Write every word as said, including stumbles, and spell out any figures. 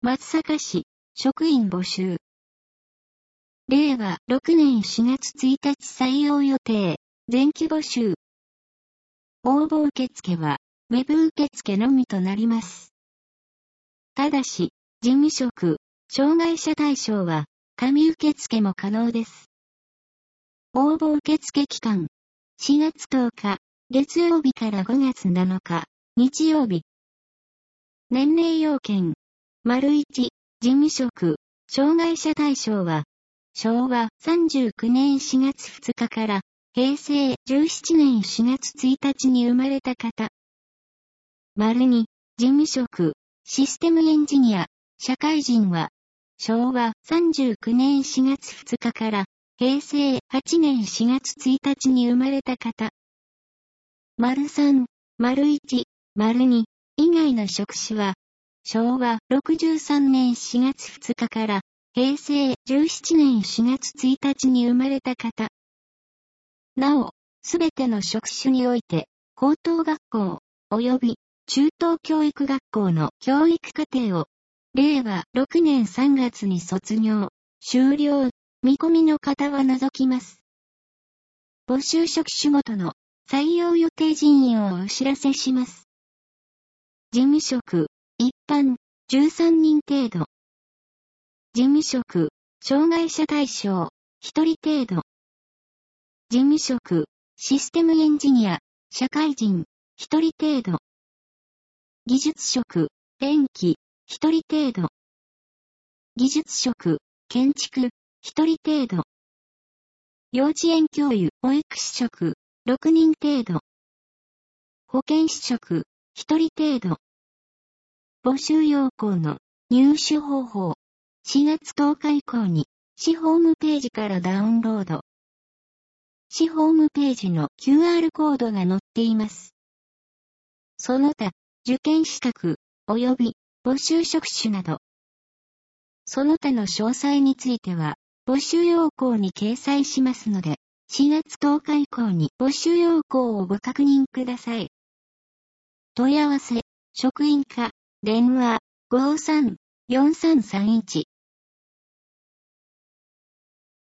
松阪市、職員募集。れいわろくねんしがつついたち採用予定、前期募集。応募受付は、ウェブ受付のみとなります。ただし、事務職、障害者対象は、紙受付も可能です。応募受付期間、しがつとおか、月曜日からごがつなのか、日曜日。年齢要件、丸いち、事務職、障害者対象は、しょうわさんじゅうきゅうねんしがつふつかから、へいせいじゅうななねんしがつついたちに生まれた方。丸に、事務職、システムエンジニア、社会人は、しょうわさんじゅうきゅうねんしがつふつかから、へいせいはちねんしがつついたちに生まれた方。丸さん、丸いち、丸に、以外の職種は、しょうわろくじゅうさんねんしがつふつかから、へいせいじゅうななねんしがつついたちに生まれた方。なお、すべての職種において、高等学校、及び中等教育学校の教育課程を、れいわろくねんさんがつに卒業、修了、見込みの方は除きます。募集職種ごとの採用予定人員をお知らせします。事務職、一般、じゅうさんにん程度。事務職、障害者対象、ひとり程度。事務職、システムエンジニア、社会人、ひとり程度。技術職、電気、ひとり程度。技術職、建築、ひとり程度。幼稚園教諭、保育士職、ろくにん程度。保健師職、ひとり程度。募集要項の入手方法。しがつとおか以降に、市ホームページからダウンロード。市ホームページの キューアール コードが載っています。その他、受験資格、及び募集職種など。その他の詳細については、募集要項に掲載しますので、しがつとおか以降に募集要項をご確認ください。問い合わせ、職員課、電話、ごーさん、よんさんさんいち。